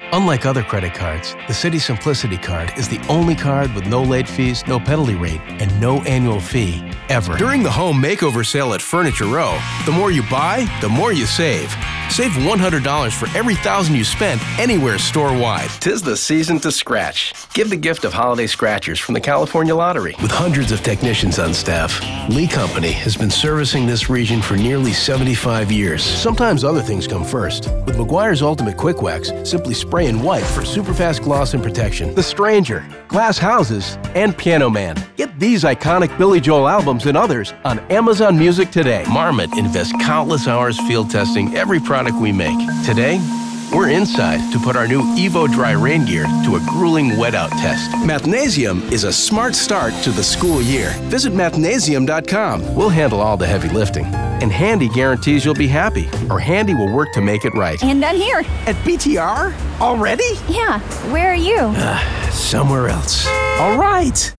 Unlike other credit cards, the Citi Simplicity Card is the only card with no late fees, no penalty rate, and no annual fee, ever. During the home makeover sale at Furniture Row, the more you buy, the more you save. Save $100 for every $1,000 you spent anywhere store-wide. 'Tis the season to scratch. Give the gift of holiday scratchers from the California Lottery. With hundreds of technicians on staff, Lee Company has been servicing this region for nearly 75 years. Sometimes other things come first. With Meguiar's Ultimate Quick Wax, simply spray and wipe for super-fast gloss and protection. The Stranger, Glass Houses, and Piano Man. Get these iconic Billy Joel albums and others on Amazon Music today. Marmot invests countless hours field testing every product we make. Today, we're inside to put our new Evo Dry rain gear to a grueling wet-out test. Mathnasium is a smart start to the school year. Visit mathnasium.com. We'll handle all the heavy lifting. And Handy guarantees you'll be happy, or Handy will work to make it right. And done here. At BTR? Already? Yeah. Where are you? Somewhere else. All right.